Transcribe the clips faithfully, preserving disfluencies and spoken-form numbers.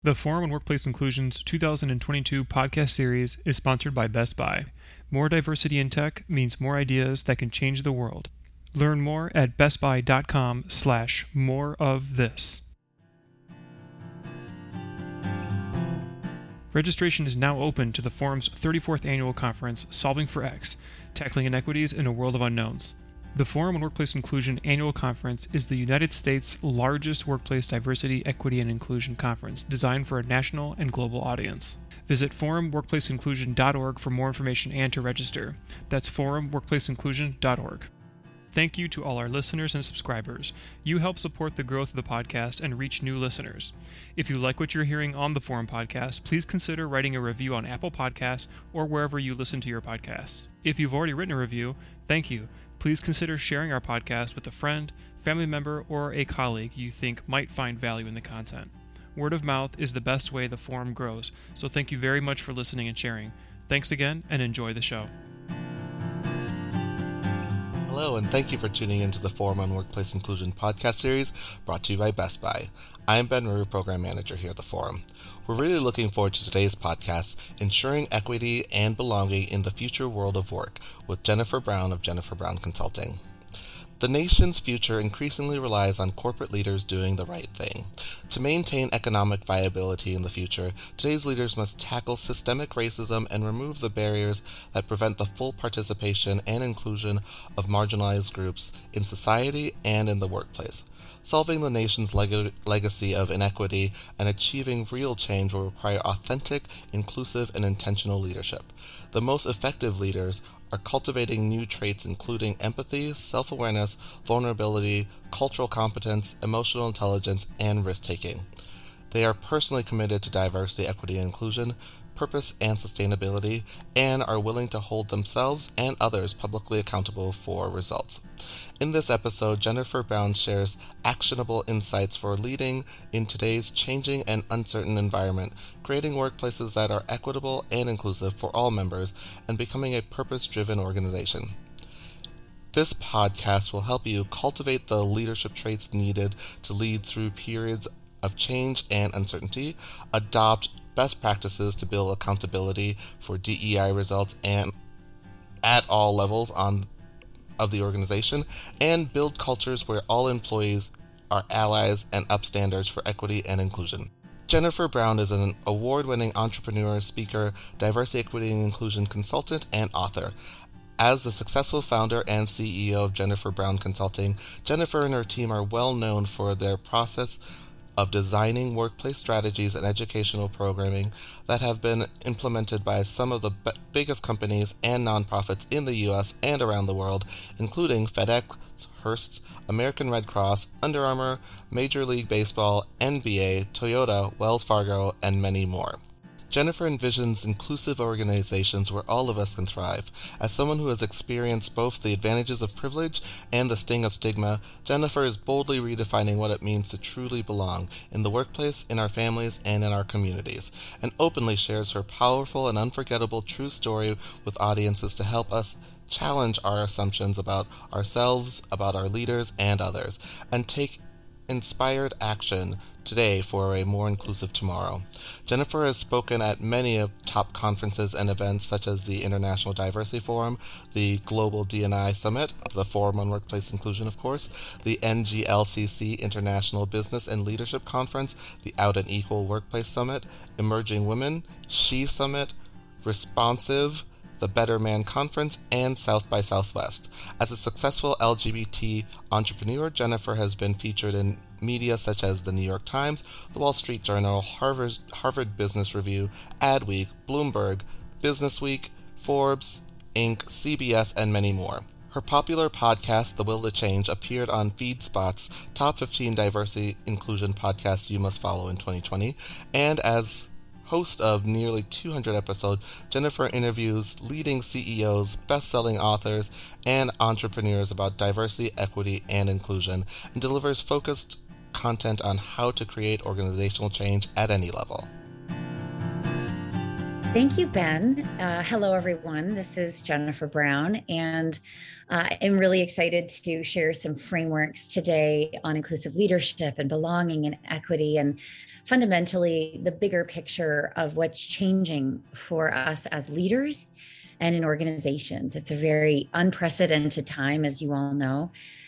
The Forum on Workplace Inclusion's two thousand twenty-two podcast series is sponsored by Best Buy. More diversity in tech means more ideas that can change the world. Learn more at bestbuy.com slash more of this. Registration is now open to the Forum's thirty-fourth annual conference, Solving for X, Tackling Inequities in a World of Unknowns. The Forum on Workplace Inclusion Annual Conference is the United States' largest workplace diversity, equity, and inclusion conference designed for a national and global audience. Visit forum workplace inclusion dot org for more information and to register. That's forum workplace inclusion dot org. Thank you to all our listeners and subscribers. You help support the growth of the podcast and reach new listeners. If you like what you're hearing on the Forum podcast, please consider writing a review on Apple Podcasts or wherever you listen to your podcasts. If you've already written a review, thank you. Please consider sharing our podcast with a friend, family member, or a colleague you think might find value in the content. Word of mouth is the best way the Forum grows, so thank you very much for listening and sharing. Thanks again, and enjoy the show. Hello, and thank you for tuning into the Forum on Workplace Inclusion podcast series brought to you by Best Buy. I'm Ben Rue, Program Manager here at the Forum. We're really looking forward to today's podcast, Ensuring Equity and Belonging in the Future World of Work, with Jennifer Brown of Jennifer Brown Consulting. The nation's future increasingly relies on corporate leaders doing the right thing. To maintain economic viability in the future, today's leaders must tackle systemic racism and remove the barriers that prevent the full participation and inclusion of marginalized groups in society and in the workplace. Solving the nation's leg- legacy of inequity and achieving real change will require authentic, inclusive, and intentional leadership. The most effective leaders are cultivating new traits including empathy, self-awareness, vulnerability, cultural competence, emotional intelligence, and risk-taking. They are personally committed to diversity, equity, and inclusion, purpose, and sustainability, and are willing to hold themselves and others publicly accountable for results. In this episode, Jennifer Brown shares actionable insights for leading in today's changing and uncertain environment, creating workplaces that are equitable and inclusive for all members, and becoming a purpose-driven organization. This podcast will help you cultivate the leadership traits needed to lead through periods of change and uncertainty, adopt best practices to build accountability for D E I results and at all levels on of the organization, and build cultures where all employees are allies and up standards for equity and inclusion. Jennifer Brown is an award-winning entrepreneur, speaker, diversity, equity, and inclusion consultant, and author. As the successful founder and C E O of Jennifer Brown Consulting, Jennifer and her team are well known for their process of designing workplace strategies and educational programming that have been implemented by some of the b- biggest companies and nonprofits in the U S and around the world, including FedEx, Hearst, American Red Cross, Under Armour, Major League Baseball, N B A, Toyota, Wells Fargo, and many more. Jennifer envisions inclusive organizations where all of us can thrive. As someone who has experienced both the advantages of privilege and the sting of stigma, Jennifer is boldly redefining what it means to truly belong in the workplace, in our families, and in our communities, and openly shares her powerful and unforgettable true story with audiences to help us challenge our assumptions about ourselves, about our leaders, and others, and take inspired action today for a more inclusive tomorrow. Jennifer has spoken at many of top conferences and events such as the International Diversity Forum, the Global D and I Summit, the Forum on Workplace Inclusion, of course, the N G L C C International Business and Leadership Conference, the Out and Equal Workplace Summit, Emerging Women, She Summit, Responsive, the Better Man Conference, and South by Southwest. As a successful L G B T entrepreneur, Jennifer has been featured in media such as the New York Times, the Wall Street Journal, Harvard, Harvard Business Review, Adweek, Bloomberg, Business Week, Forbes, Incorporated, C B S, and many more. Her popular podcast, The Will to Change, appeared on FeedSpot's Top fifteen Diversity Inclusion Podcasts You Must Follow in twenty twenty, and as host of nearly two hundred episodes, Jennifer interviews leading C E Os, best-selling authors, and entrepreneurs about diversity, equity, and inclusion, and delivers focused content on how to create organizational change at any level. Thank you, Ben. Uh, hello, everyone. This is Jennifer Brown, and uh, I'm really excited to share some frameworks today on inclusive leadership and belonging and equity, and fundamentally the bigger picture of what's changing for us as leaders and in organizations. It's a very unprecedented time, as you all know,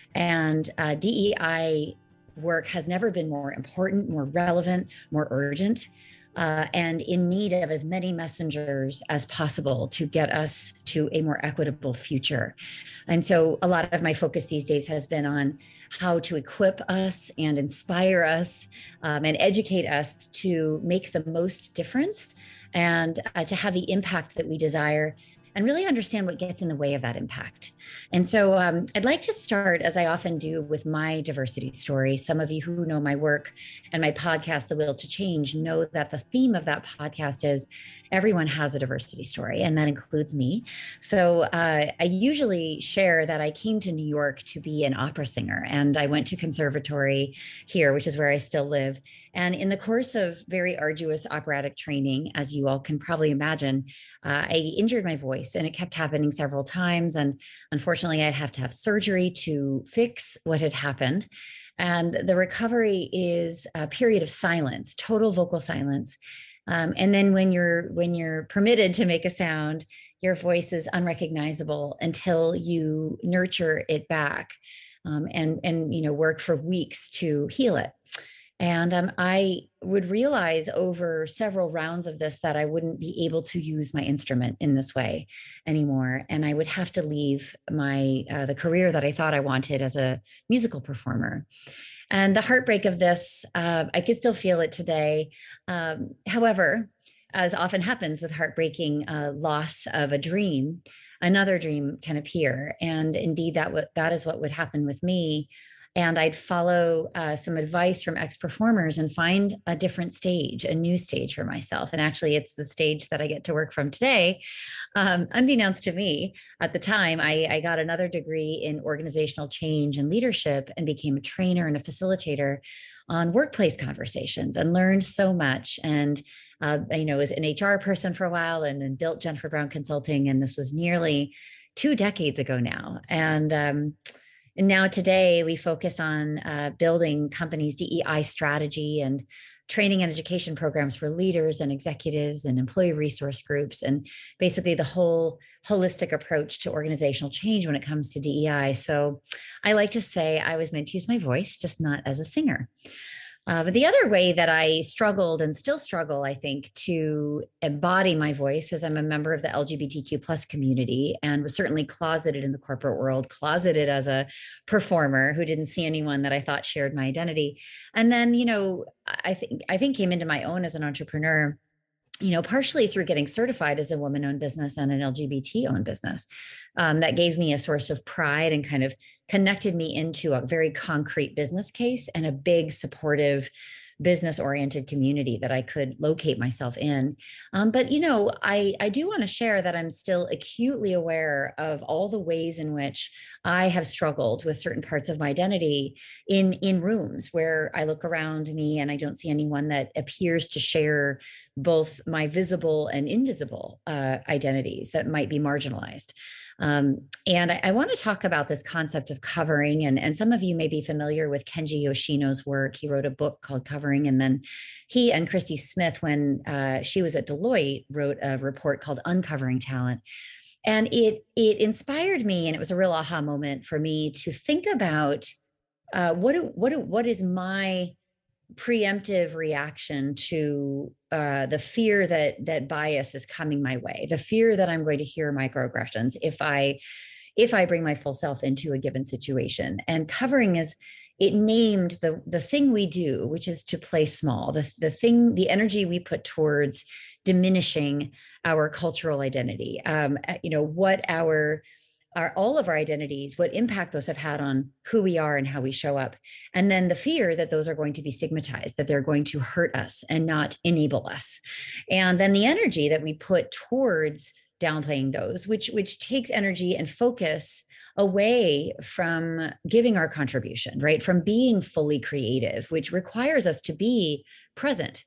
and uh, D E I work has never been more important, more relevant, more urgent. Uh, and in need of as many messengers as possible to get us to a more equitable future. And so a lot of my focus these days has been on how to equip us and inspire us um, and educate us to make the most difference and uh, to have the impact that we desire and really understand what gets in the way of that impact. And so um, I'd like to start, as I often do, with my diversity story. Some of you who know my work and my podcast, The Will to Change, know that the theme of that podcast is everyone has a diversity story, and that includes me. So uh, I usually share that I came to New York to be an opera singer, and I went to conservatory here, which is where I still live. And in the course of very arduous operatic training, as you all can probably imagine, uh, I injured my voice, and it kept happening several times. And unfortunately, I'd have to have surgery to fix what had happened. And the recovery is a period of silence, total vocal silence. Um, and then when you're when you're permitted to make a sound, your voice is unrecognizable until you nurture it back, um, and and you know work for weeks to heal it. And um, I would realize over several rounds of this that I wouldn't be able to use my instrument in this way anymore, and I would have to leave my uh, the career that I thought I wanted as a musical performer. And the heartbreak of this, uh, I could still feel it today. Um, however, as often happens with heartbreaking uh, loss of a dream, another dream can appear. And indeed, that w- that is what would happen with me. And I'd follow uh, some advice from ex-performers and find a different stage, a new stage for myself. And actually, it's the stage that I get to work from today. Um, unbeknownst to me, at the time, I, I got another degree in organizational change and leadership and became a trainer and a facilitator on workplace conversations and learned so much. And, uh, you know, was an H R person for a while and then built Jennifer Brown Consulting. And this was nearly two decades ago now. And, um, And now today we focus on uh, building companies' D E I strategy and training and education programs for leaders and executives and employee resource groups, and basically the whole holistic approach to organizational change when it comes to D E I. So I like to say I was meant to use my voice, just not as a singer. Uh, but the other way that I struggled and still struggle, I think, to embody my voice is I'm a member of the L G B T Q plus community and was certainly closeted in the corporate world, closeted as a performer who didn't see anyone that I thought shared my identity. And then, you know, I think I think came into my own as an entrepreneur, you know, partially through getting certified as a woman-owned business and an L G B T-owned business. Um, that gave me a source of pride and kind of connected me into a very concrete business case and a big supportive business-oriented community that I could locate myself in. Um, but, you know, I, I do want to share that I'm still acutely aware of all the ways in which I have struggled with certain parts of my identity in, in rooms where I look around me and I don't see anyone that appears to share both my visible and invisible uh, identities that might be marginalized. Um, and I, I want to talk about this concept of covering. And, and some of you may be familiar with Kenji Yoshino's work. He wrote a book called Covering. And then he and Christy Smith, when uh, she was at Deloitte, wrote a report called Uncovering Talent. And it, it inspired me, and it was a real aha moment for me to think about uh, what, do, what, do, what is my preemptive reaction to uh, the fear that that bias is coming my way, the fear that I'm going to hear microaggressions if I if I bring my full self into a given situation. And covering is, it named the the thing we do, which is to play small, the the thing, the energy we put towards diminishing our cultural identity. Um, you know, what our Our, all of our identities, what impact those have had on who we are and how we show up. And then the fear that those are going to be stigmatized, that they're going to hurt us and not enable us. And then the energy that we put towards downplaying those, which, which takes energy and focus away from giving our contribution, right? From being fully creative, which requires us to be present.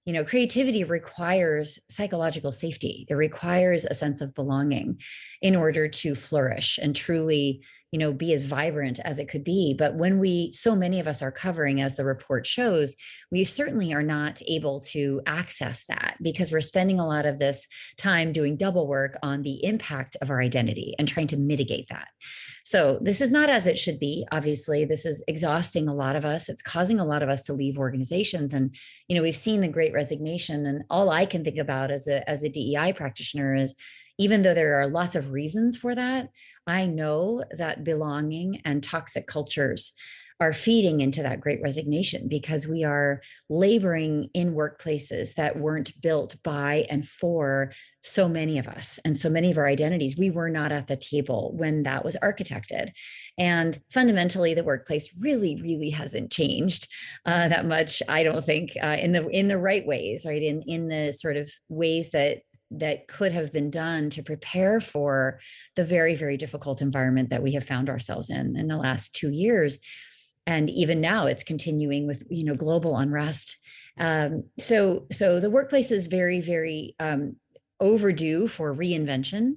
you know, creativity requires psychological safety. It requires a sense of belonging in order to flourish and truly, you know, be as vibrant as it could be. But when we, so many of us are covering, as the report shows, we certainly are not able to access that because we're spending a lot of this time doing double work on the impact of our identity and trying to mitigate that. So this is not as it should be. Obviously, this is exhausting a lot of us. It's causing a lot of us to leave organizations. And, you know, we've seen the Great Resignation. And all I can think about as a, as a D E I practitioner is, even though there are lots of reasons for that, I know that belonging and toxic cultures are feeding into that Great Resignation because we are laboring in workplaces that weren't built by and for so many of us and so many of our identities. We were not at the table when that was architected. And fundamentally, the workplace really, really hasn't changed uh, that much, I don't think, uh, in the in the right ways, right? In, in the sort of ways that that could have been done to prepare for the very, very difficult environment that we have found ourselves in in the last two years. And even now it's continuing with, you know, global unrest. Um, so, so the workplace is very, very um, overdue for reinvention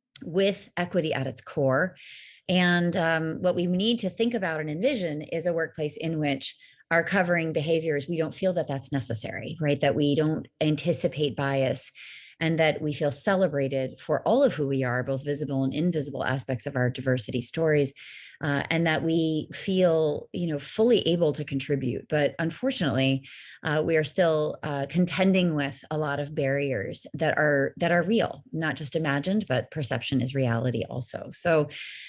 with equity at its core. And um, what we need to think about and envision is a workplace in which our covering behaviors, we don't feel that that's necessary, right? That we don't anticipate bias, and that we feel celebrated for all of who we are, both visible and invisible aspects of our diversity stories, uh, and that we feel, you know, fully able to contribute. But unfortunately, uh, we are still uh, contending with a lot of barriers that are that are real, not just imagined, but perception is reality also. So,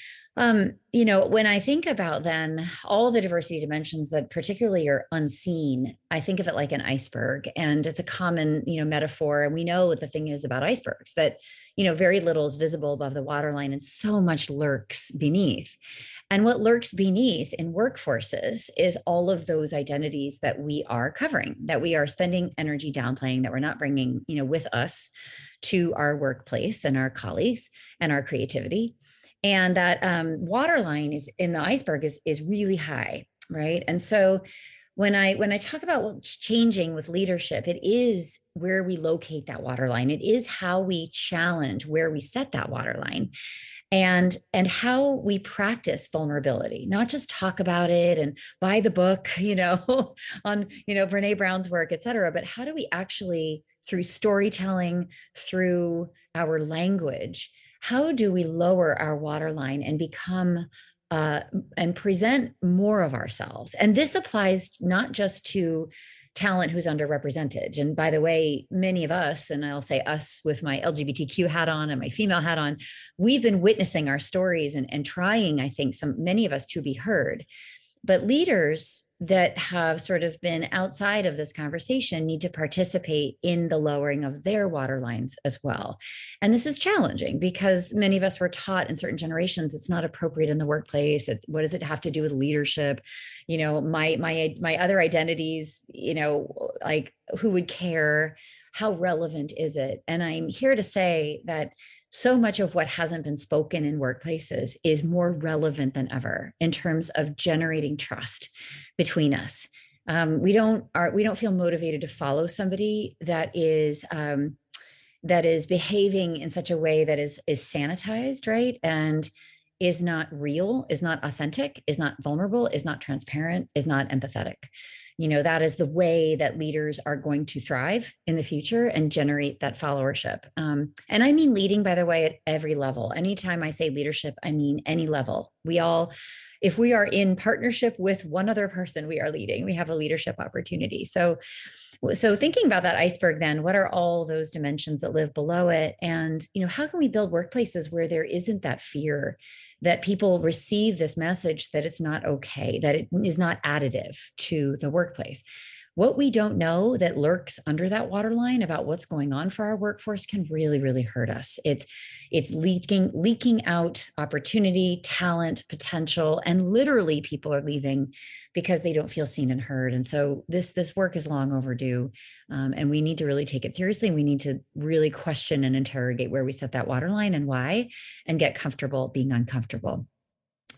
Um, you know, when I think about then all the diversity dimensions that particularly are unseen, I think of it like an iceberg, and it's a common, you know, metaphor. And we know what the thing is about icebergs, that, you know, very little is visible above the waterline and so much lurks beneath. And what lurks beneath in workforces is all of those identities that we are covering, that we are spending energy downplaying, that we're not bringing, you know, with us to our workplace and our colleagues and our creativity. And that um, waterline is in the iceberg is is really high, right? And so when I when I talk about what's changing with leadership, it is where we locate that waterline. It is how we challenge where we set that waterline, and and how we practice vulnerability, not just talk about it and buy the book, you know, on, you know, Brene Brown's work, et cetera. But how do we actually, through storytelling, through our language, how do we lower our waterline and become uh, and present more of ourselves? And this applies not just to talent who's underrepresented. And by the way, many of us, and I'll say us with my L G B T Q hat on and my female hat on, we've been witnessing our stories and, and trying, I think, some many of us to be heard. But leaders that have sort of been outside of this conversation need to participate in the lowering of their water lines as well. And this is challenging because many of us were taught in certain generations it's not appropriate in the workplace. It, what does it have to do with leadership? You know, my my my other identities, you know, like who would care? How relevant is it? And I'm here to say that so much of what hasn't been spoken in workplaces is more relevant than ever in terms of generating trust between us. Um, we don't are we don't feel motivated to follow somebody that is um, that is behaving in such a way that is is sanitized, right? And is not real, is not authentic, is not vulnerable, is not transparent, is not empathetic. You know, that is the way that leaders are going to thrive in the future and generate that followership. Um, and I mean leading, by the way, at every level. Anytime I say leadership, I mean any level. We all, if we are in partnership with one other person, we are leading. We have a leadership opportunity. So, so thinking about that iceberg, then, what are all those dimensions that live below it? And, you know, how can we build workplaces where there isn't that fear, that people receive this message that it's not okay, that it is not additive to the workplace? What we don't know that lurks under that waterline about what's going on for our workforce can really, really hurt us. It's it's leaking, leaking out opportunity, talent, potential, and literally people are leaving because they don't feel seen and heard. And so this this work is long overdue, um, and we need to really take it seriously. We need to really question and interrogate where we set that waterline and why, and get comfortable being uncomfortable.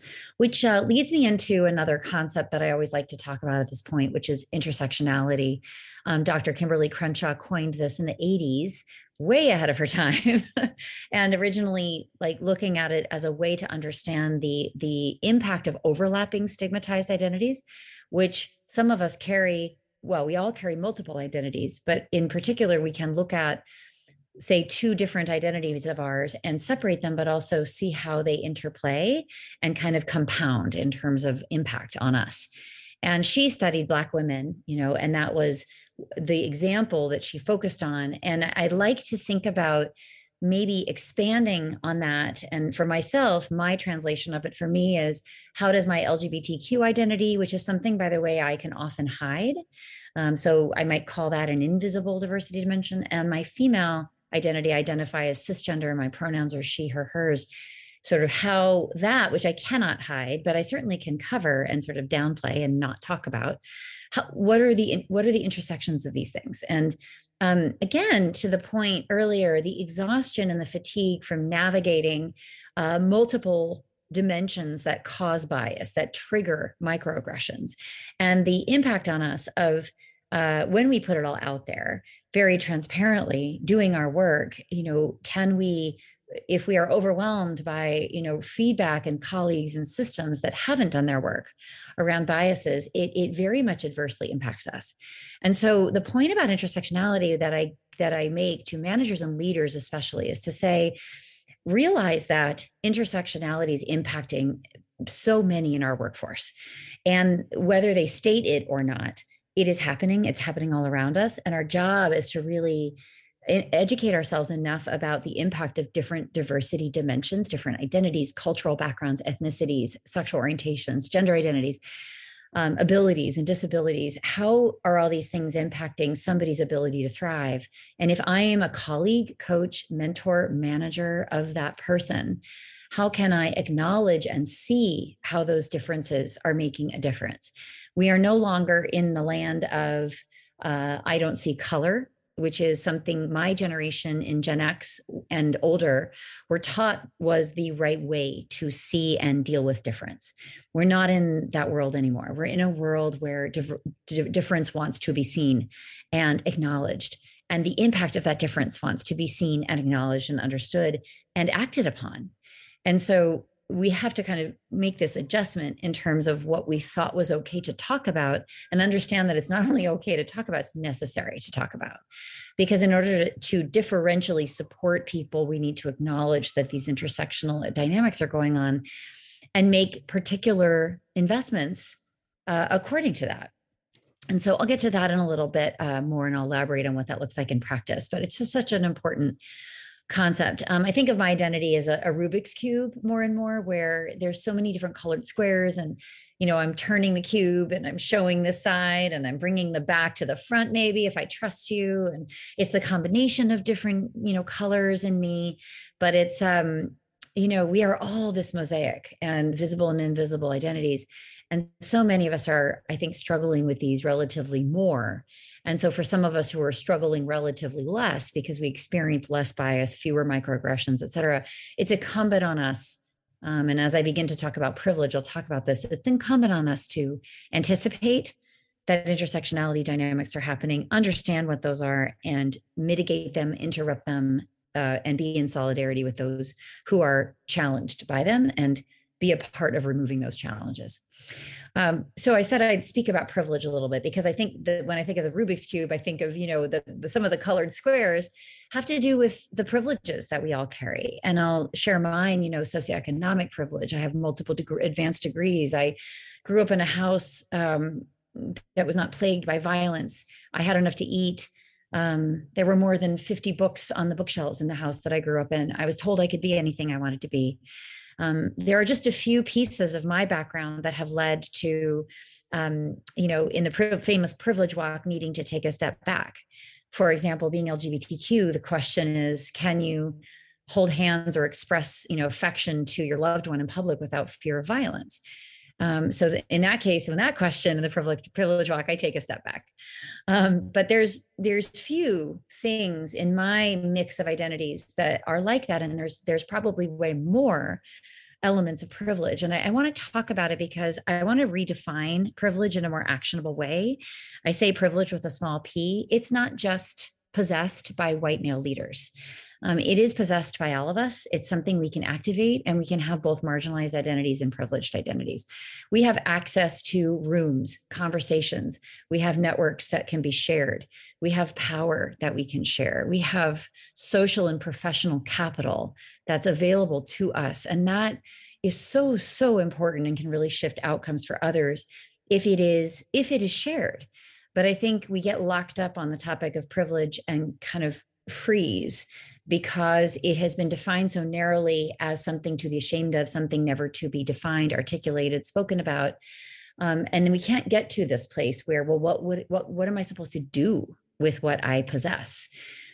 which uh, leads me into another concept that I always like to talk about at this point, which is intersectionality. Um, Doctor Kimberly Crenshaw coined this in the eighties, way ahead of her time, and originally like looking at it as a way to understand the the impact of overlapping stigmatized identities, which some of us carry. Well, we all carry multiple identities, but in particular, we can look at, say, two different identities of ours and separate them, but also see how they interplay and kind of compound in terms of impact on us. And she studied Black women, you know, and that was the example that she focused on. And I'd like to think about maybe expanding on that. And for myself, my translation of it for me is, how does my L G B T Q identity, which is something, by the way, I can often hide. Um, so I might call that an invisible diversity dimension. And my female identity, identify as cisgender, my pronouns are she, her, hers, sort of how that, which I cannot hide, but I certainly can cover and sort of downplay and not talk about, how, what are the what are the intersections of these things? And um, again, to the point earlier, the exhaustion and the fatigue from navigating uh, multiple dimensions that cause bias, that trigger microaggressions, and the impact on us of uh, when we put it all out there very transparently, doing our work, you know, can we, if we are overwhelmed by, you know, feedback and colleagues and systems that haven't done their work around biases, it, it very much adversely impacts us. And so the point about intersectionality that I that I make to managers and leaders especially is to say, realize that intersectionality is impacting so many in our workforce. And whether they state it or not, it is happening. It's happening all around us. And our job is to really educate ourselves enough about the impact of different diversity dimensions, different identities, cultural backgrounds, ethnicities, sexual orientations, gender identities, um, abilities and disabilities. How are all these things impacting somebody's ability to thrive? And if I am a colleague, coach, mentor, manager of that person, how can I acknowledge and see how those differences are making a difference? We are no longer in the land of, uh, I don't see color, which is something my generation in Gen X and older were taught was the right way to see and deal with difference. We're not in that world anymore. We're in a world where div- difference wants to be seen and acknowledged. And the impact of that difference wants to be seen and acknowledged and understood and acted upon. And so we have to kind of make this adjustment in terms of what we thought was okay to talk about, and understand that it's not only okay to talk about, it's necessary to talk about. Because in order to, to differentially support people, we need to acknowledge that these intersectional dynamics are going on and make particular investments uh, according to that. And so I'll get to that in a little bit uh, more, and I'll elaborate on what that looks like in practice. But it's just such an important concept. Um, I think of my identity as a, a Rubik's Cube more and more, where there's so many different colored squares, and, you know, I'm turning the cube and I'm showing this side and I'm bringing the back to the front, maybe if I trust you. And it's the combination of different, you know, colors in me, but it's, um, you know, we are all this mosaic and visible and invisible identities. And so many of us are, I think, struggling with these relatively more. And so for some of us who are struggling relatively less because we experience less bias, fewer microaggressions, et cetera, it's incumbent on us. Um, and as I begin to talk about privilege, I'll talk about this. It's incumbent on us to anticipate that intersectionality dynamics are happening, understand what those are, and mitigate them, interrupt them, uh, and be in solidarity with those who are challenged by them, and be a part of removing those challenges. Um, so I said I'd speak about privilege a little bit, because I think that when I think of the Rubik's Cube, I think of, you know, the, the some of the colored squares have to do with the privileges that we all carry. And I'll share mine, you know, socioeconomic privilege. I have multiple deg- advanced degrees. I grew up in a house um, that was not plagued by violence. I had enough to eat. Um, there were more than fifty books on the bookshelves in the house that I grew up in. I was told I could be anything I wanted to be. Um, there are just a few pieces of my background that have led to, um, you know, in the pri- famous privilege walk, needing to take a step back. For example, being L G B T Q, the question is, can you hold hands or express, you know, affection to your loved one in public without fear of violence? Um, so that in that case, in that question, in the privilege, privilege walk, I take a step back. Um, but there's there's few things in my mix of identities that are like that, and there's there's probably way more elements of privilege. And I, I want to talk about it because I want to redefine privilege in a more actionable way. I say privilege with a small p. It's not just possessed by white male leaders. Um, it is possessed by all of us. It's something we can activate, and we can have both marginalized identities and privileged identities. We have access to rooms, conversations. We have networks that can be shared. We have power that we can share. We have social and professional capital that's available to us. And that is so, so important and can really shift outcomes for others if it is, if it is shared. But I think we get locked up on the topic of privilege and kind of freeze because it has been defined so narrowly as something to be ashamed of, something never to be defined, articulated, spoken about. Um, and then we can't get to this place where, well, what would what what am I supposed to do with what I possess?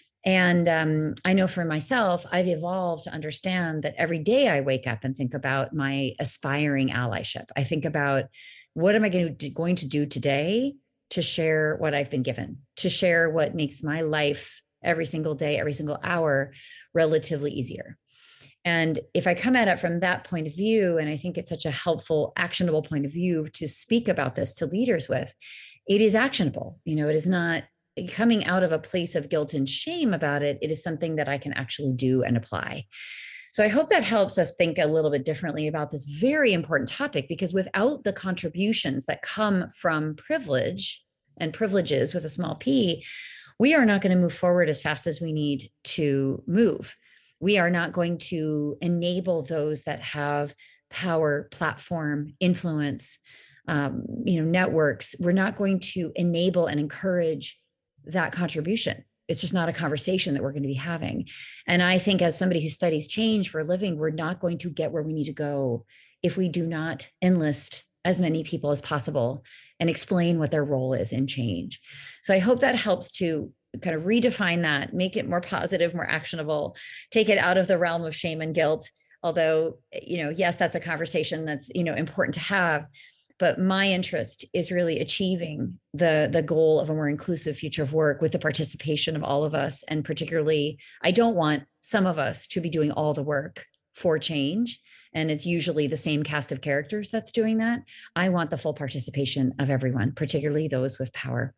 And um, I know for myself, I've evolved to understand that every day I wake up and think about my aspiring allyship. I think about what am I going to, going to do today to share what I've been given, to share what makes my life every single day, every single hour, relatively easier. And if I come at it from that point of view, and I think it's such a helpful, actionable point of view to speak about this to leaders with, it is actionable. You know, it is not coming out of a place of guilt and shame about it. It is something that I can actually do and apply. So I hope that helps us think a little bit differently about this very important topic, because without the contributions that come from privilege and privileges with a small p, we are not going to move forward as fast as we need to move. We are not going to enable those that have power, platform, influence, um, you know, networks. We're not going to enable and encourage that contribution. It's just not a conversation that we're going to be having. And I think as somebody who studies change for a living, we're not going to get where we need to go if we do not enlist as many people as possible and explain what their role is in change. So I hope that helps to kind of redefine that, make it more positive, more actionable, take it out of the realm of shame and guilt. Although, you know, yes, that's a conversation that's, you know, important to have. But my interest is really achieving the, the goal of a more inclusive future of work with the participation of all of us. And particularly, I don't want some of us to be doing all the work for change. And it's usually the same cast of characters that's doing that. I want the full participation of everyone, particularly those with power.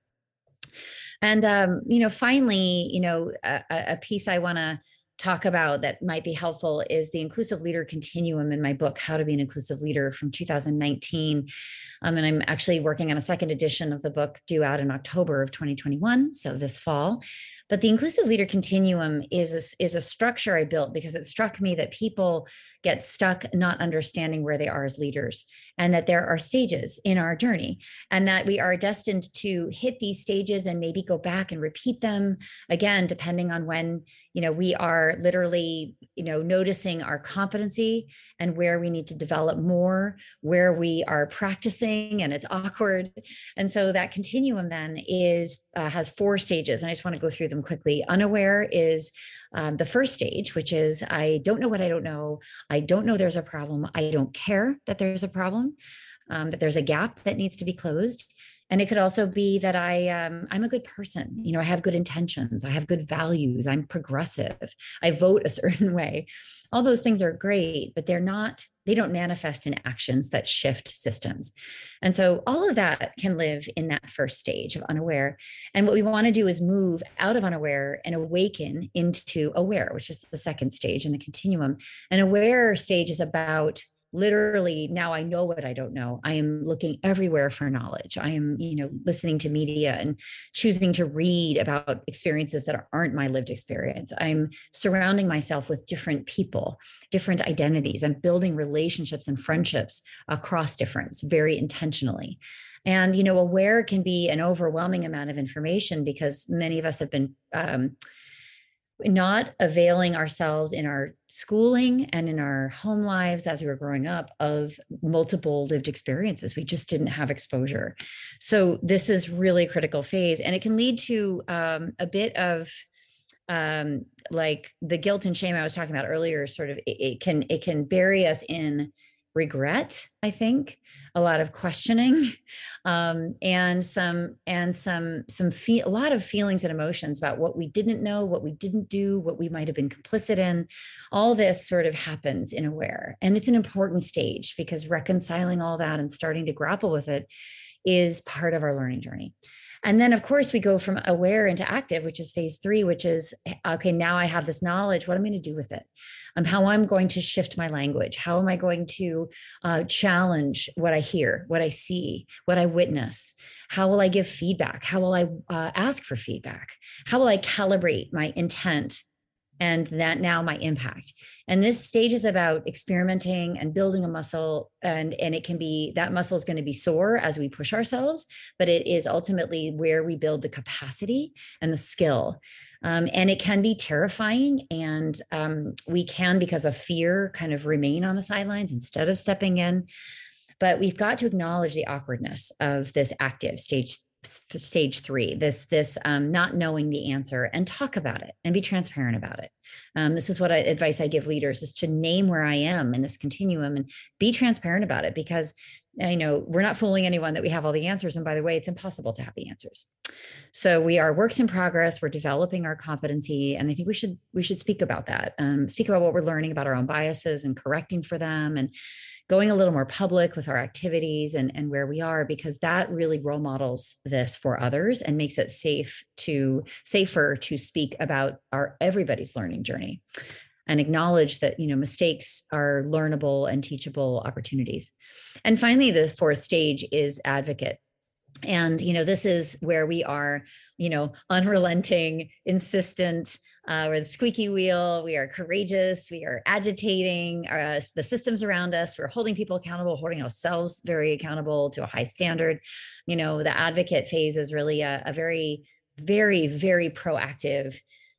And, um, you know, finally, you know, a, a piece I want to talk about that might be helpful is the Inclusive Leader Continuum in my book, How to Be an Inclusive Leader, from two thousand nineteen. Um, and I'm actually working on a second edition of the book due out in October of twenty twenty-one, so this fall. But the Inclusive Leader Continuum is a, is a structure I built because it struck me that people get stuck not understanding where they are as leaders, and that there are stages in our journey, and that we are destined to hit these stages and maybe go back and repeat them again, depending on when, you know, we are literally, you know, noticing our competency and where we need to develop more, where we are practicing and it's awkward. And so that continuum then is uh, has four stages, and I just want to go through them quickly. Unaware is um, the first stage, which is I don't know what I don't know. I don't know there's a problem. I don't care that there's a problem, um, that there's a gap that needs to be closed. And it could also be that I, um, I'm a good person. You know, I have good intentions. I have good values. I'm progressive. I vote a certain way. All those things are great, but they're not, they don't manifest in actions that shift systems. And so all of that can live in that first stage of unaware. And what we want to do is move out of unaware and awaken into aware, which is the second stage in the continuum. An aware stage is about literally, now I know what I don't know. I am looking everywhere for knowledge. I am, you know, listening to media and choosing to read about experiences that aren't my lived experience. I'm surrounding myself with different people, different identities. I'm building relationships and friendships across difference very intentionally. And, you know, aware can be an overwhelming amount of information because many of us have been um, not availing ourselves in our schooling and in our home lives as we were growing up of multiple lived experiences. We just didn't have exposure. So this is really a critical phase, and it can lead to um, a bit of um, like the guilt and shame I was talking about earlier. Sort of, it, it can it can bury us in regret, I think, a lot of questioning, um, and some and some some fe- a lot of feelings and emotions about what we didn't know, what we didn't do, what we might have been complicit in. All this sort of happens in aware, and it's an important stage because reconciling all that and starting to grapple with it is part of our learning journey. And then, of course, we go from aware into active, which is phase three, which is, okay, now I have this knowledge. What am I going to do with it? Um, how I'm going to shift my language. How am I going to uh, challenge what I hear, what I see, what I witness? How will I give feedback? How will I uh, ask for feedback? How will I calibrate my intent and that now my impact? And this stage is about experimenting and building a muscle, and and it can be, that muscle is going to be sore as we push ourselves, but it is ultimately where we build the capacity and the skill. Um, and it can be terrifying, and um, we can, because of fear, kind of remain on the sidelines instead of stepping in. But we've got to acknowledge the awkwardness of this active stage stage three, this this um, not knowing the answer, and talk about it and be transparent about it. Um, this is what I, advice I give leaders, is to name where I am in this continuum and be transparent about it, because I know we're not fooling anyone that we have all the answers. And by the way, it's impossible to have the answers. So we are works in progress. We're developing our competency, and I think we should we should speak about that. Um, speak about what we're learning about our own biases and correcting for them, and going a little more public with our activities and, and where we are, because that really role models this for others and makes it safe to safer to speak about our everybody's learning journey, and acknowledge that, you know, mistakes are learnable and teachable opportunities. And finally, the fourth stage is advocate. And, you know, this is where we are, you know, unrelenting, insistent, uh, we're the squeaky wheel. We are courageous. We are agitating uh, the systems around us. We're holding people accountable, holding ourselves very accountable to a high standard. You know, the advocate phase is really a, a very, very, very proactive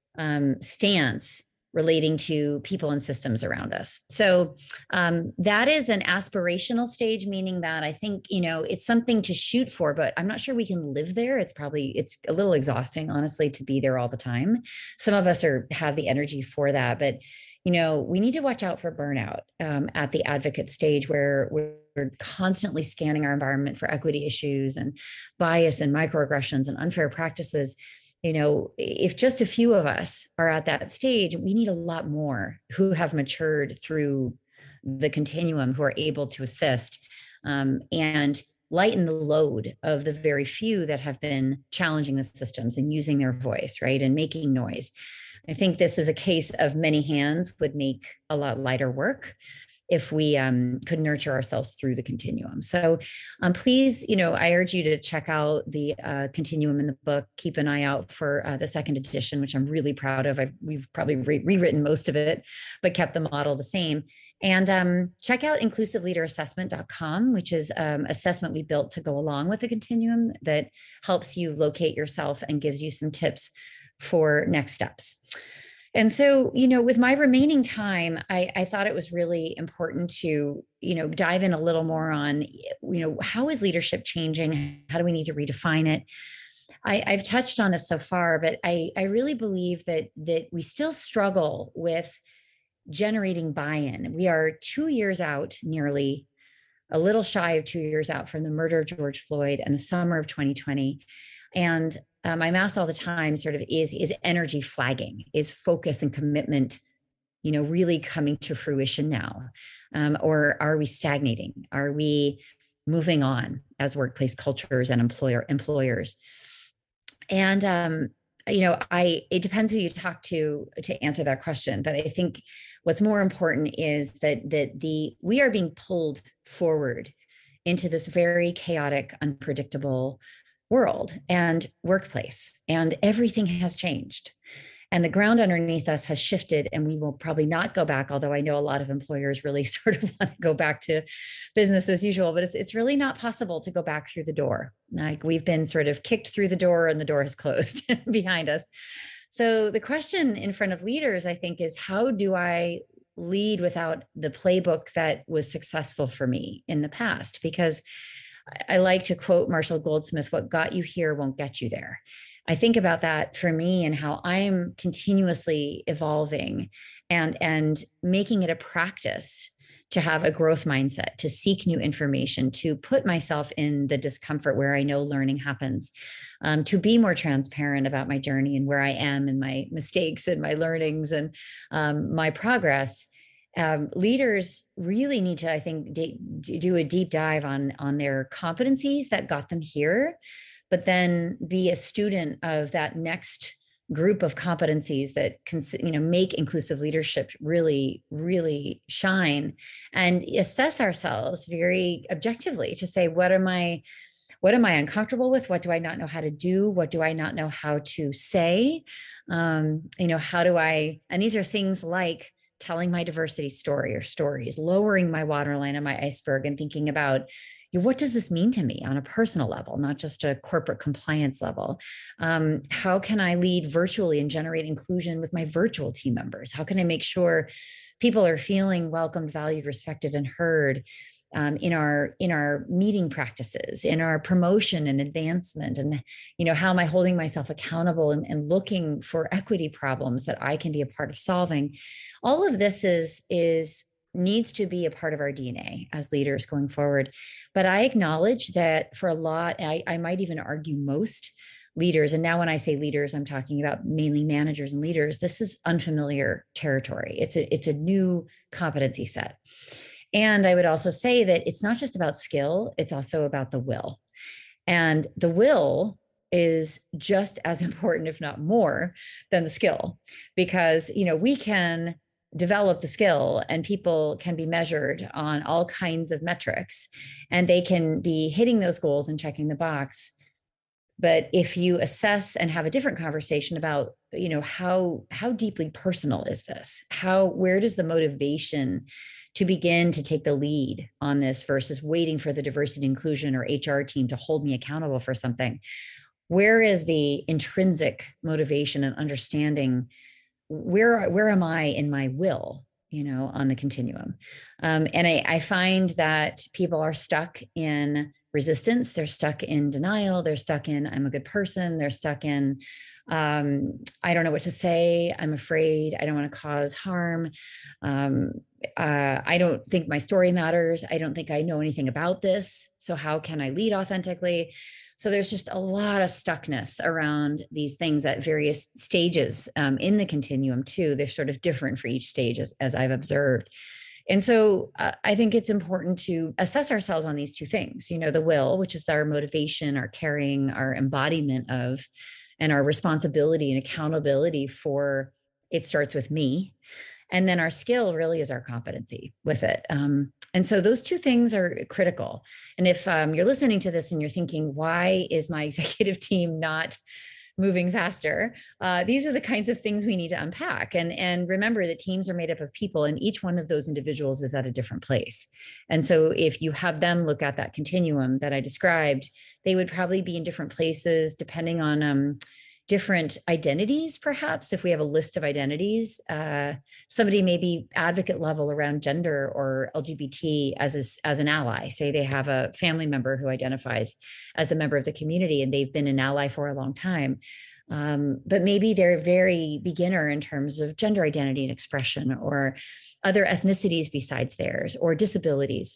um, stance relating to people and systems around us. So um, that is an aspirational stage, meaning that I think, you know, it's something to shoot for, but I'm not sure we can live there. It's probably, it's a little exhausting, honestly, to be there all the time. Some of us are have the energy for that, but, you know, we need to watch out for burnout um, at the advocate stage, where we're constantly scanning our environment for equity issues and bias and microaggressions and unfair practices. You know, if just a few of us are at that stage, we need a lot more who have matured through the continuum, who are able to assist um, and lighten the load of the very few that have been challenging the systems and using their voice, right, and making noise. I think this is a case of many hands would make a lot lighter work if we um, could nurture ourselves through the continuum. So um, please, you know, I urge you to check out the uh, continuum in the book. Keep an eye out for uh, the second edition, which I'm really proud of. I've, we've probably re- rewritten most of it, but kept the model the same. And um, check out inclusive leader assessment dot com, which is um, assessment we built to go along with the continuum that helps you locate yourself and gives you some tips for next steps. And so, you know, with my remaining time, I, I thought it was really important to, you know, dive in a little more on, you know, how is leadership changing? How do we need to redefine it? I, I've touched on this so far, but I, I really believe that that we still struggle with generating buy-in. We are two years out, nearly a little shy of two years out from the murder of George Floyd and the summer of twenty twenty. And um, I'm asked all the time, sort of, is is energy flagging? Is focus and commitment, you know, really coming to fruition now? Um, or are we stagnating? Are we moving on as workplace cultures and employer employers? And um, you know, I it depends who you talk to to answer that question. But I think what's more important is that that the we are being pulled forward into this very chaotic, unpredictable world and workplace, and everything has changed. And the ground underneath us has shifted, and we will probably not go back, although I know a lot of employers really sort of want to go back to business as usual, but it's, it's really not possible to go back through the door. Like, we've been sort of kicked through the door and the door has closed behind us. So the question in front of leaders, I think, is how do I lead without the playbook that was successful for me in the past? Because I like to quote Marshall Goldsmith, what got you here won't get you there. I think about that for me and how I'm continuously evolving and, and making it a practice to have a growth mindset, to seek new information, to put myself in the discomfort where I know learning happens, um, to be more transparent about my journey and where I am and my mistakes and my learnings and um, my progress. Um, leaders really need to, I think, d- do a deep dive on, on their competencies that got them here, but then be a student of that next group of competencies that can, you know, make inclusive leadership really, really shine, and assess ourselves very objectively to say, what am I, what am I uncomfortable with? What do I not know how to do? What do I not know how to say? Um, you know, how do I, and these are things like telling my diversity story or stories, lowering my waterline on my iceberg and thinking about, what does this mean to me on a personal level, not just a corporate compliance level? Um, how can I lead virtually and generate inclusion with my virtual team members? How can I make sure people are feeling welcomed, valued, respected, and heard um, in our in our meeting practices, in our promotion and advancement? And, you know, how am I holding myself accountable and, and looking for equity problems that I can be a part of solving? All of this is is needs to be a part of our D N A as leaders going forward. But I acknowledge that for a lot, I, I might even argue most leaders, and now when I say leaders, I'm talking about mainly managers and leaders, this is unfamiliar territory. It's a, it's a new competency set. And I would also say that it's not just about skill, it's also about the will. And the will is just as important, if not more, than the skill, because, you know, we can develop the skill and people can be measured on all kinds of metrics and they can be hitting those goals and checking the box. But if you assess and have a different conversation about, you know, how how deeply personal is this? How, where does the motivation to begin to take the lead on this versus waiting for the diversity inclusion or H R team to hold me accountable for something? Where is the intrinsic motivation and understanding? Where where am I in my will, you know, on the continuum? Um, and I, I find that people are stuck in resistance. They're stuck in denial. They're stuck in, I'm a good person. They're stuck in, um, I don't know what to say. I'm afraid. I don't want to cause harm. Um, uh, I don't think my story matters. I don't think I know anything about this. So how can I lead authentically? So there's just a lot of stuckness around these things at various stages um, in the continuum too. They're sort of different for each stage, as, as I've observed. And so uh, I think it's important to assess ourselves on these two things, you know, the will, which is our motivation, our caring, our embodiment of, and our responsibility and accountability for, it starts with me. And then our skill really is our competency with it. Um, and so those two things are critical. And if um, you're listening to this and you're thinking, why is my executive team not moving faster? Uh, these are the kinds of things we need to unpack. And, and remember that teams are made up of people and each one of those individuals is at a different place. And so if you have them look at that continuum that I described, they would probably be in different places depending on um, different identities, perhaps. If we have a list of identities, uh, somebody may be advocate level around gender or L G B T as a, as an ally. Say they have a family member who identifies as a member of the community and they've been an ally for a long time. Um, but maybe they're very beginner in terms of gender identity and expression or other ethnicities besides theirs or disabilities.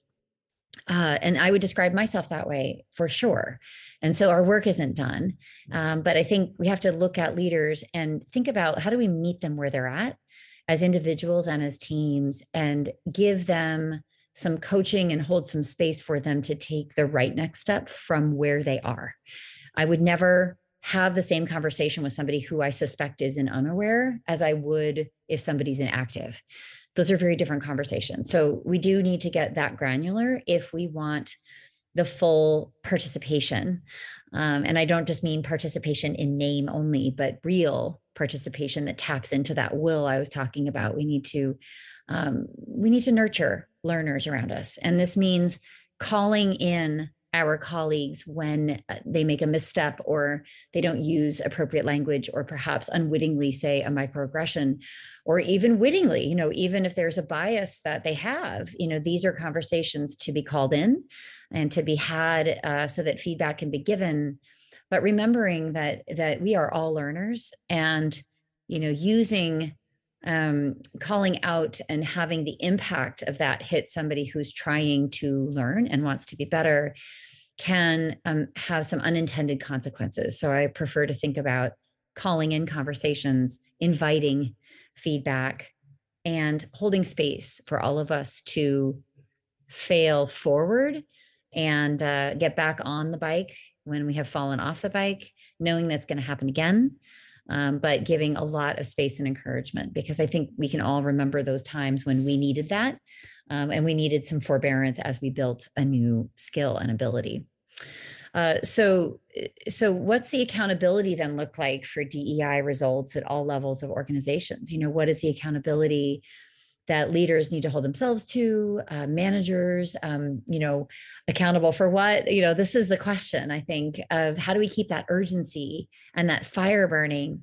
Uh, and I would describe myself that way for sure. And so our work isn't done. Um, but I think we have to look at leaders and think about how do we meet them where they're at as individuals and as teams and give them some coaching and hold some space for them to take the right next step from where they are. I would never have the same conversation with somebody who I suspect is in unaware as I would if somebody's inactive. Those are very different conversations. So we do need to get that granular if we want the full participation. Um, and I don't just mean participation in name only, but real participation that taps into that will I was talking about. We need to, um, we need to nurture learners around us. And this means calling in our colleagues when they make a misstep or they don't use appropriate language or perhaps unwittingly say a microaggression or even wittingly, you know, even if there's a bias that they have, you know, these are conversations to be called in and to be had uh, so that feedback can be given. But remembering that that we are all learners and, you know, using um, calling out and having the impact of that hit somebody who's trying to learn and wants to be better can um, have some unintended consequences. So I prefer to think about calling in conversations, inviting feedback, and holding space for all of us to fail forward and uh, get back on the bike when we have fallen off the bike, knowing that's going to happen again, um, but giving a lot of space and encouragement, because I think we can all remember those times when we needed that, um, and we needed some forbearance as we built a new skill and ability. Uh, so, so what's the accountability then look like for D E I results at all levels of organizations? You know, what is the accountability that leaders need to hold themselves to, uh, managers, um, you know, accountable for what? You know, this is the question, I think, of how do we keep that urgency and that fire burning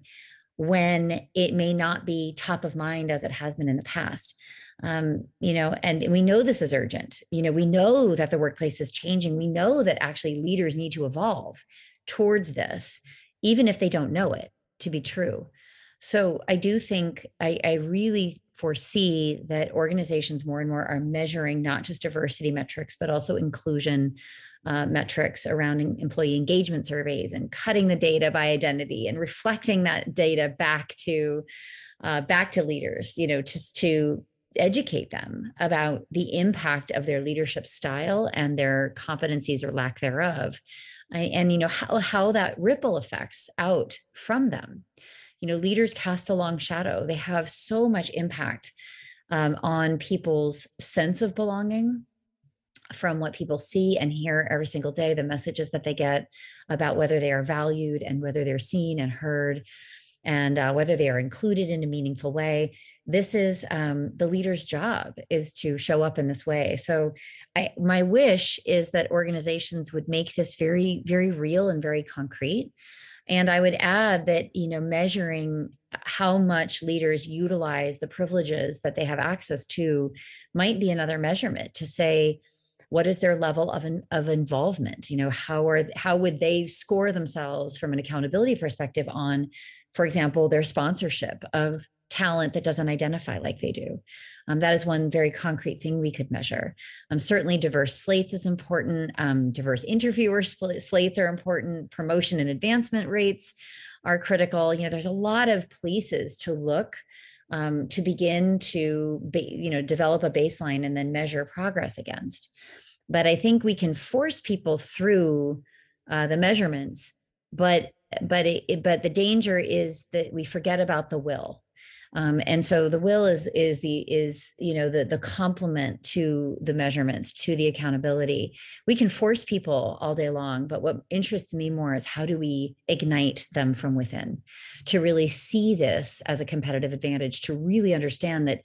when it may not be top of mind as it has been in the past. Um, you know, and we know this is urgent. You know, we know that the workplace is changing. We know that actually leaders need to evolve towards this, even if they don't know it to be true. So I do think I, I really foresee that organizations more and more are measuring not just diversity metrics, but also inclusion uh, metrics around employee engagement surveys, and cutting the data by identity and reflecting that data back to uh, back to leaders, you know, just to educate them about the impact of their leadership style and their competencies or lack thereof. I, and, you know, how, how that ripple effects out from them. You know, leaders cast a long shadow. They have so much impact um, on people's sense of belonging, from what people see and hear every single day, the messages that they get about whether they are valued and whether they're seen and heard, and uh, whether they are included in a meaningful way. This is um, the leader's job, is to show up in this way. So I, my wish is that organizations would make this very, very real and very concrete. And I would add that, you know, measuring how much leaders utilize the privileges that they have access to might be another measurement to say, what is their level of, of involvement? You know, how are how would they score themselves from an accountability perspective on, for example, their sponsorship of talent that doesn't identify like they do? Um, that is one very concrete thing we could measure. Um, certainly diverse slates is important. Um, diverse interviewer slates are important. Promotion and advancement rates are critical. You know, there's a lot of places to look um, to begin to, be, you know, develop a baseline and then measure progress against. But I think we can force people through uh, the measurements, but but it, but the danger is that we forget about the will. Um, and so the will is is the is you know the the complement to the measurements, to the accountability. We can force people all day long, but what interests me more is how do we ignite them from within to really see this as a competitive advantage, to really understand that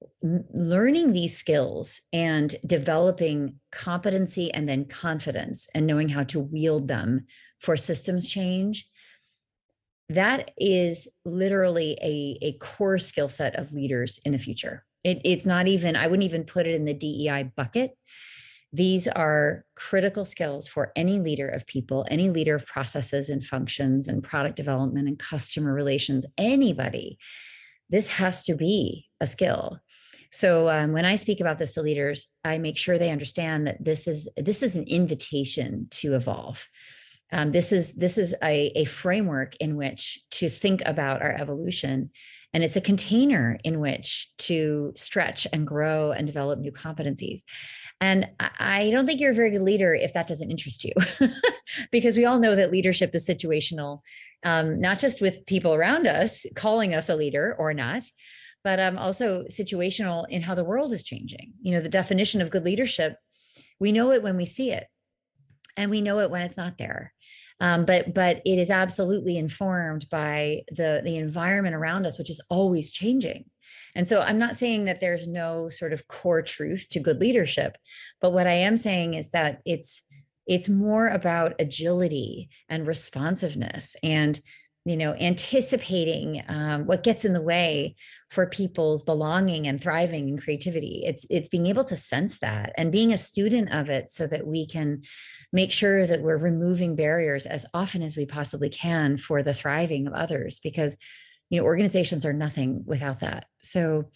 learning these skills and developing competency and then confidence and knowing how to wield them for systems change, that is literally a, a core skill set of leaders in the future. It, it's not even, I wouldn't even put it in the D E I bucket. These are critical skills for any leader of people, any leader of processes and functions and product development and customer relations, anybody. This has to be a skill. So um, when I speak about this to leaders, I make sure they understand that this is this is an invitation to evolve. Um, this is this is a, a framework in which to think about our evolution, and it's a container in which to stretch and grow and develop new competencies. And I don't think you're a very good leader if that doesn't interest you, because we all know that leadership is situational, um, not just with people around us calling us a leader or not, but um, also situational in how the world is changing. You know, the definition of good leadership, we know it when we see it, and we know it when it's not there. Um, but but it is absolutely informed by the, the environment around us, which is always changing. And so I'm not saying that there's no sort of core truth to good leadership, but what I am saying is that it's it's more about agility and responsiveness and, you know, anticipating um, what gets in the way for people's belonging and thriving and creativity. It's it's being able to sense that and being a student of it so that we can make sure that we're removing barriers as often as we possibly can for the thriving of others, because you know, organizations are nothing without that. So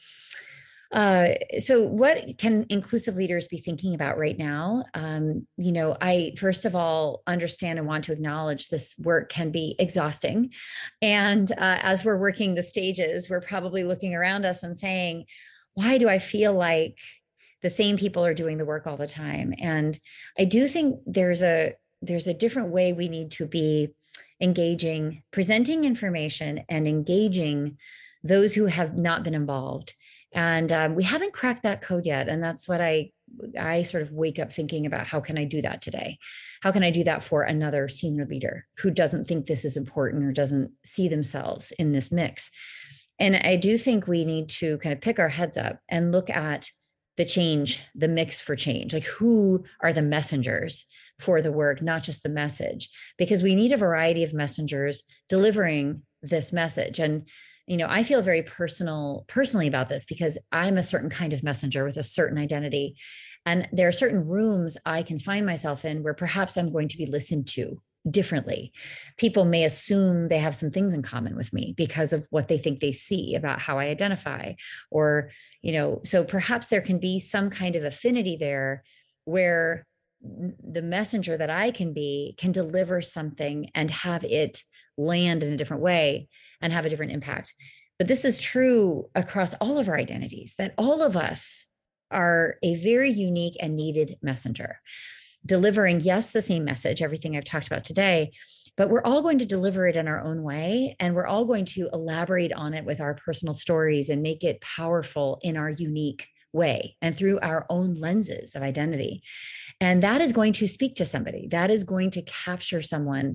Uh, so what can inclusive leaders be thinking about right now? Um, you know, I first of all understand and want to acknowledge this work can be exhausting. And uh, as we're working the stages, we're probably looking around us and saying, why do I feel like the same people are doing the work all the time? And I do think there's a there's a different way we need to be engaging, presenting information and engaging those who have not been involved. And um, we haven't cracked that code yet. And that's what I I sort of wake up thinking about. How can I do that today? How can I do that for another senior leader who doesn't think this is important or doesn't see themselves in this mix? And I do think we need to kind of pick our heads up and look at the change, the mix for change. Like, who are the messengers for the work, not just the message? Because we need a variety of messengers delivering this message. And you know, I feel very personal, personally about this because I'm a certain kind of messenger with a certain identity. And there are certain rooms I can find myself in where perhaps I'm going to be listened to differently. People may assume they have some things in common with me because of what they think they see about how I identify. Or, you know, so perhaps there can be some kind of affinity there where the messenger that I can be can deliver something and have it land in a different way and have a different impact. But this is true across all of our identities, that all of us are a very unique and needed messenger, delivering, yes, the same message, everything I've talked about today, but we're all going to deliver it in our own way. And we're all going to elaborate on it with our personal stories and make it powerful in our unique way and through our own lenses of identity. And that is going to speak to somebody. That is going to capture someone,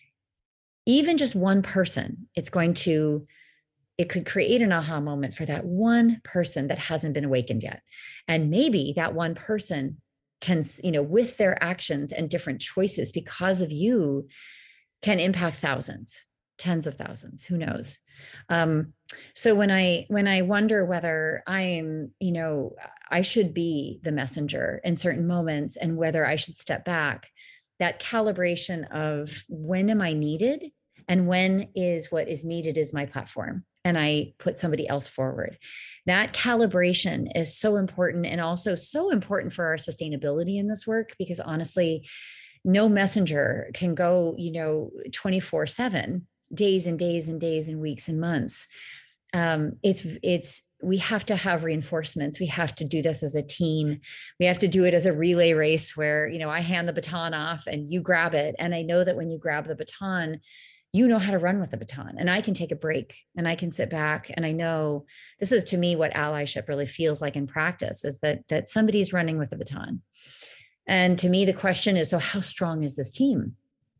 even just one person. It's going to, it could create an aha moment for that one person that hasn't been awakened yet. And maybe that one person can, you know, with their actions and different choices because of you, can impact thousands, tens of thousands, who knows? Um, so when I when I wonder whether I'm, you know, I should be the messenger in certain moments and whether I should step back, that calibration of when am I needed and when is what is needed is my platform and I put somebody else forward. That calibration is so important, and also so important for our sustainability in this work, because honestly, no messenger can go, you know, twenty-four seven, days and days and days and weeks and months. Um, it's, it's, we have to have reinforcements. We have to do this as a team. We have to do it as a relay race where, you know, I hand the baton off and you grab it. And I know that when you grab the baton, you know how to run with the baton, and I can take a break and I can sit back. And I know this is, to me, what allyship really feels like in practice, is that, that somebody's running with the baton. And to me, the question is, so how strong is this team?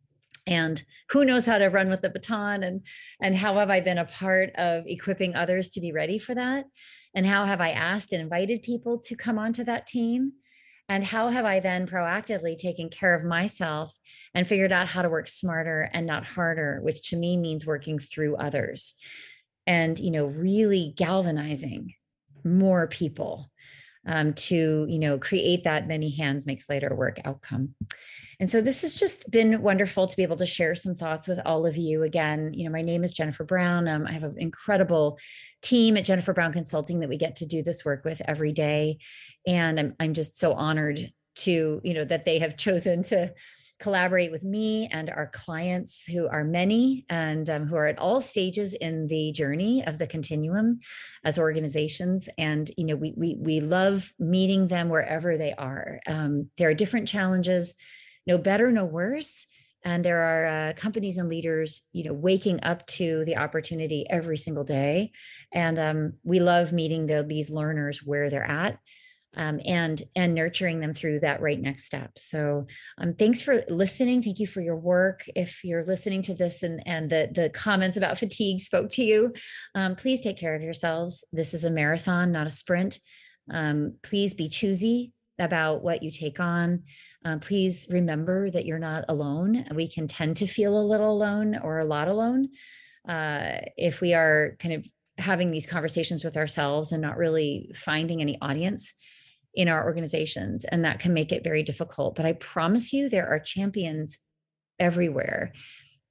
And who knows how to run with the baton? And, and how have I been a part of equipping others to be ready for that? And how have I asked and invited people to come onto that team? And how have I then proactively taken care of myself and figured out how to work smarter and not harder, which to me means working through others and, you know, really galvanizing more people um, to, you know, create that many hands makes lighter work outcome. And so this has just been wonderful to be able to share some thoughts with all of you. Again, you know, my name is Jennifer Brown. Um, I have an incredible team at Jennifer Brown Consulting that we get to do this work with every day. And I'm, I'm just so honored to, you know, that they have chosen to collaborate with me and our clients, who are many and um, who are at all stages in the journey of the continuum as organizations. And, you know, we, we, we love meeting them wherever they are. Um, there are different challenges, no better, no worse. And there are uh, companies and leaders, you know, waking up to the opportunity every single day. And um, we love meeting the, these learners where they're at. Um, and and nurturing them through that right next step. So um, thanks for listening. Thank you for your work. If you're listening to this and, and the, the comments about fatigue spoke to you, um, please take care of yourselves. This is a marathon, not a sprint. Um, please be choosy about what you take on. Uh, please remember that you're not alone. We can tend to feel a little alone or a lot alone uh, if we are kind of having these conversations with ourselves and not really finding any audience in our organizations. And that can make it very difficult. But I promise you, there are champions everywhere.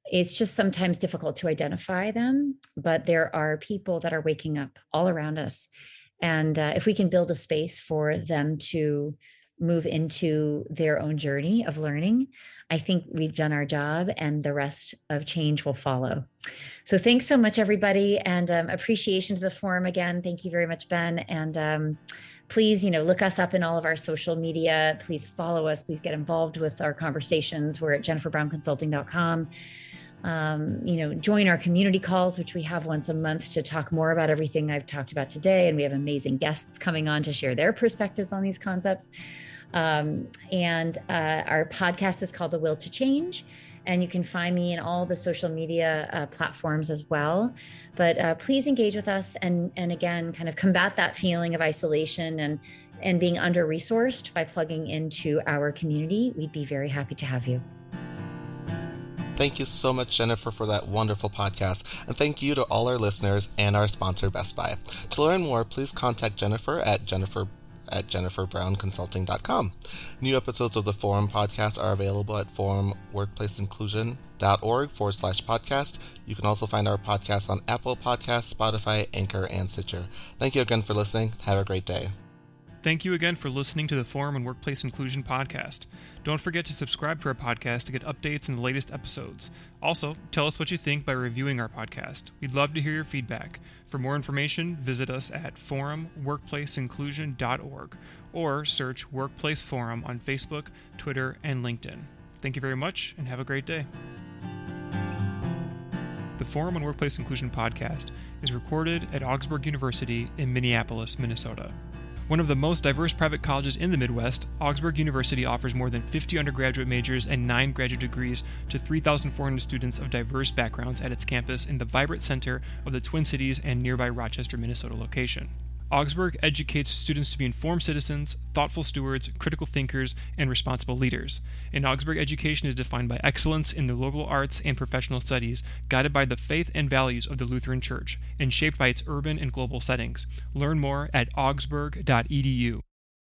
it's just sometimes difficult to identify them, but there are people that are waking up all around us. And uh, if we can build a space for them to move into their own journey of learning, I think we've done our job and the rest of change will follow. So thanks so much, everybody, and um, appreciation to the forum again. Thank you very much, Ben. And um, please, you know, look us up in all of our social media. Please follow us. Please get involved with our conversations. We're at jennifer brown consulting dot com. Um, you know, join our community calls, which we have once a month to talk more about everything I've talked about today. And we have amazing guests coming on to share their perspectives on these concepts. Um, and uh, our podcast is called The Will to Change. And you can find me in all the social media uh, platforms as well. But uh, please engage with us and, and again, kind of combat that feeling of isolation and, and being under-resourced by plugging into our community. We'd be very happy to have you. Thank you so much, Jennifer, for that wonderful podcast. And thank you to all our listeners and our sponsor, Best Buy. To learn more, please contact Jennifer at jennifer at jennifer brown consulting dot com. New episodes of the Forum podcast are available at forum workplace inclusion dot org forward slash podcast. You can also find our podcast on Apple Podcasts, Spotify, Anchor, and Stitcher. Thank you again for listening. Have a great day. Thank you again for listening to the Forum on Workplace Inclusion podcast. Don't forget to subscribe to our podcast to get updates and the latest episodes. Also, tell us what you think by reviewing our podcast. We'd love to hear your feedback. For more information, visit us at forum workplace inclusion dot org or search Workplace Forum on Facebook, Twitter, and LinkedIn. Thank you very much and have a great day. The Forum on Workplace Inclusion podcast is recorded at Augsburg University in Minneapolis, Minnesota. One of the most diverse private colleges in the Midwest, Augsburg University offers more than fifty undergraduate majors and nine graduate degrees to three thousand four hundred students of diverse backgrounds at its campus in the vibrant center of the Twin Cities and nearby Rochester, Minnesota location. Augsburg educates students to be informed citizens, thoughtful stewards, critical thinkers, and responsible leaders. And Augsburg education is defined by excellence in the liberal arts and professional studies, guided by the faith and values of the Lutheran Church, and shaped by its urban and global settings. Learn more at augsburg dot e d u.